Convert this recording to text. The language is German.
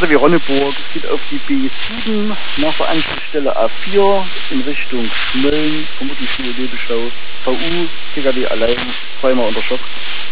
RDW Ronneburg. Es geht auf die B7 nach der Anschlussstelle A4 in Richtung Schmölln, vermutlich Schule Lebeschau. VU, TKW allein, zweimal unter Schock.